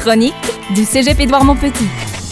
chronique du Cégep Édouard-Montpetit.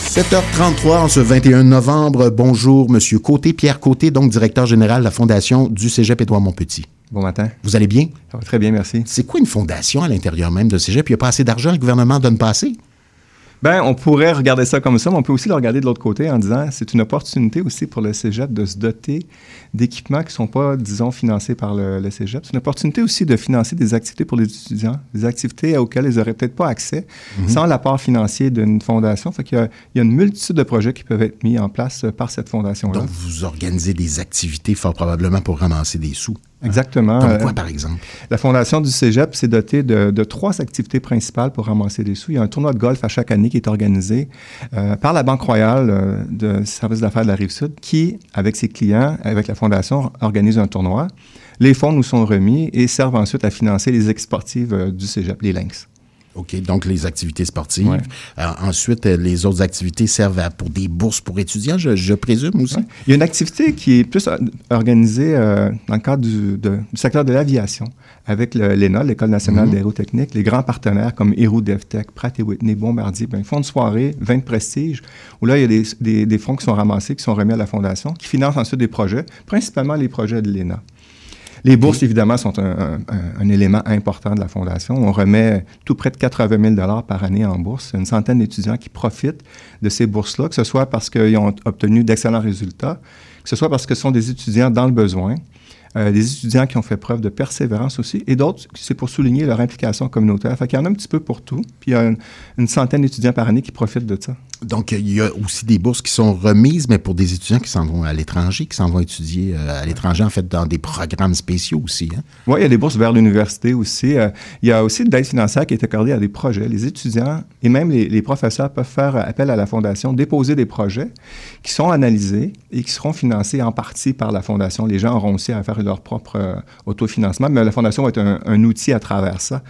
7h33 en ce 21 novembre. Bonjour, Monsieur Côté, Pierre Côté, donc directeur général de la Fondation du Cégep Édouard-Montpetit. Bon matin. Vous allez bien? Ça va très bien, merci. C'est quoi une fondation à l'intérieur même de Cégep? Il n'y a pas assez d'argent, le gouvernement donne pas assez? Bien, on pourrait regarder ça comme ça, mais on peut aussi le regarder de l'autre côté en disant c'est une opportunité aussi pour le Cégep de se doter d'équipements qui ne sont pas, disons, financés par le Cégep. C'est une opportunité aussi de financer des activités pour les étudiants, des activités auxquelles ils n'auraient peut-être pas accès sans l'apport financier d'une fondation. Fait qu'il y a une multitude de projets qui peuvent être mis en place par cette fondation-là. Donc, vous organisez des activités fort probablement pour ramasser des sous. Exactement. Comme quoi, par exemple? La Fondation du Cégep s'est dotée de 3 activités principales pour ramasser des sous. Il y a un tournoi de golf à chaque année qui est organisé par la Banque Royale de Services d'affaires de la Rive-Sud qui, avec ses clients, avec la Fondation, organise un tournoi. Les fonds nous sont remis et servent ensuite à financer les équipes sportives du Cégep, les Lynx. OK, donc les activités sportives. Ouais. Ensuite, les autres activités servent pour des bourses pour étudiants, je présume aussi. Ouais. Il y a une activité qui est plus organisée dans le cadre du secteur de l'aviation, avec l'ENA, l'École nationale d'aérotechnique, les grands partenaires comme Héroux DevTech, Pratt & Whitney, Bombardier, ils font une soirée, 20 prestiges, où là, il y a des fonds qui sont ramassés, qui sont remis à la Fondation, qui financent ensuite des projets, principalement les projets de l'ENA. Les bourses, évidemment, sont un élément important de la Fondation. On remet tout près de 80 000 par année en bourse. Une centaine d'étudiants qui profitent de ces bourses-là, que ce soit parce qu'ils ont obtenu d'excellents résultats, que ce soit parce que ce sont des étudiants dans le besoin, des étudiants qui ont fait preuve de persévérance aussi, et d'autres, c'est pour souligner leur implication communautaire. Fait qu'il y en a un petit peu pour tout, puis il y a une centaine d'étudiants par année qui profitent de ça. Donc, il y a aussi des bourses qui sont remises, mais pour des étudiants qui s'en vont à l'étranger, qui s'en vont étudier à l'étranger, en fait, dans des programmes spéciaux aussi. Hein? Oui, il y a des bourses vers l'université aussi. Il y a aussi de l'aide financière qui est accordée à des projets. Les étudiants et même les professeurs peuvent faire appel à la Fondation, déposer des projets qui sont analysés et qui seront financés en partie par la Fondation. Les gens auront aussi à faire leur propre autofinancement, mais la Fondation va être un outil à travers ça.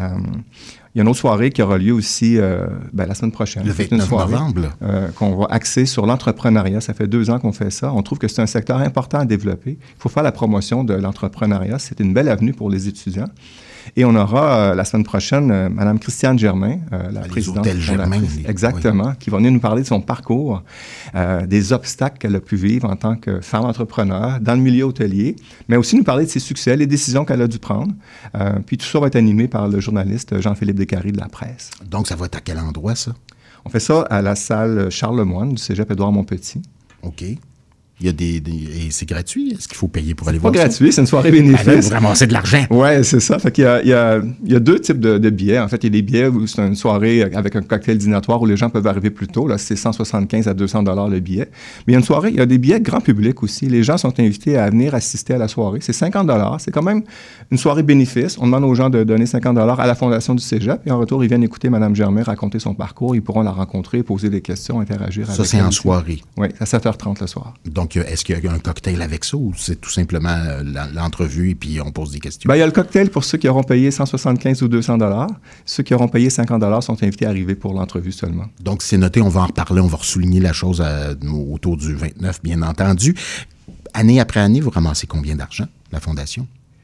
Il y a une autre soirée qui aura lieu aussi la semaine prochaine. Le 29 novembre. Qu'on va axer sur l'entrepreneuriat. Ça fait 2 ans qu'on fait ça. On trouve que c'est un secteur important à développer. Il faut faire la promotion de l'entrepreneuriat. C'est une belle avenue pour les étudiants. Et on aura la semaine prochaine Mme Christiane Germain, la présidente fondatrice, exactement, qui va venir nous parler de son parcours, des obstacles qu'elle a pu vivre en tant que femme entrepreneur dans le milieu hôtelier, mais aussi nous parler de ses succès, les décisions qu'elle a dû prendre. Puis tout ça va être animé par le journaliste Jean-Philippe Descaries de La Presse. Donc, ça va être à quel endroit, ça? On fait ça à la salle Charles-Lemoine du Cégep Édouard-Montpetit. OK. Il y a et c'est gratuit? Est-ce qu'il faut payer pour aller voir ça? C'est pas gratuit, c'est une soirée bénéfice. Allez, vous ramassez de l'argent. Oui, c'est ça. Fait qu'il y a 2 types de billets. En fait, il y a des billets où c'est une soirée avec un cocktail dînatoire où les gens peuvent arriver plus tôt. Là, c'est 175 à 200 $ le billet. Mais il y a une soirée, il y a des billets grand public aussi. Les gens sont invités à venir assister à la soirée. C'est 50 $. C'est quand même une soirée bénéfice. On demande aux gens de donner 50 $ à la Fondation du Cégep. Et en retour, ils viennent écouter Mme Germain raconter son parcours. Ils pourront la rencontrer, poser des questions, interagir avec elle. Ça, c'est en soirée? Oui, à 7h30 le soir. Donc, est-ce qu'il y a un cocktail avec ça ou c'est tout simplement l'entrevue et puis on pose des questions? Bien, il y a le cocktail pour ceux qui auront payé 175 ou 200 $. Ceux qui auront payé 50 $ sont invités à arriver pour l'entrevue seulement. Donc, c'est noté, on va en reparler, on va souligner la chose autour du 29, bien entendu. Année après année, vous ramassez combien d'argent, la Fondation?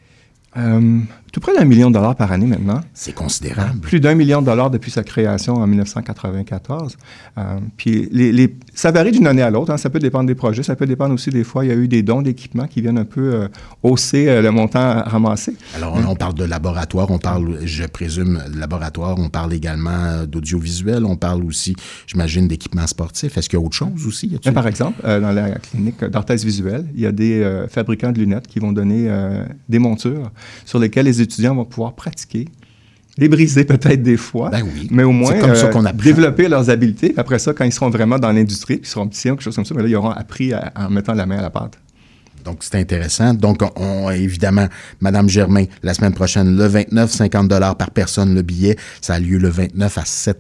Tout près d'1 million $ par année maintenant. C'est considérable. Plus d'1 million $ depuis sa création en 1994. Puis ça varie d'une année à l'autre. Hein. Ça peut dépendre des projets. Ça peut dépendre aussi des fois. Il y a eu des dons d'équipements qui viennent un peu hausser le montant ramassé. Alors, on parle de laboratoire. On parle, je présume, de laboratoire. On parle également d'audiovisuel. On parle aussi, j'imagine, d'équipements sportifs. Est-ce qu'il y a autre chose aussi? Par exemple, dans la clinique d'orthèse visuelle, il y a des fabricants de lunettes qui vont donner des montures sur lesquelles les étudiants vont pouvoir pratiquer, les briser peut-être des fois, mais au moins développer leurs habiletés. Après ça, quand ils seront vraiment dans l'industrie, puis ils seront petits ou quelque chose comme ça, mais là, ils auront appris en mettant la main à la pâte. Donc, c'est intéressant. Donc, évidemment, Mme Germain, la semaine prochaine, le 29, 50 $ par personne le billet. Ça a lieu le 29 à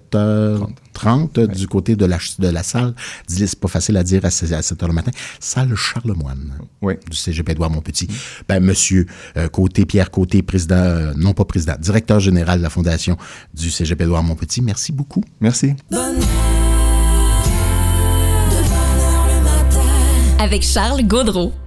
7h30 du côté de la salle. Dis-le, c'est pas facile à dire à 7h le matin. Salle Charlemagne du Cégep Édouard-Montpetit. Monsieur Pierre Côté, directeur général de la Fondation du Cégep Édouard-Montpetit, merci beaucoup. Merci. Avec Charles Gaudreault.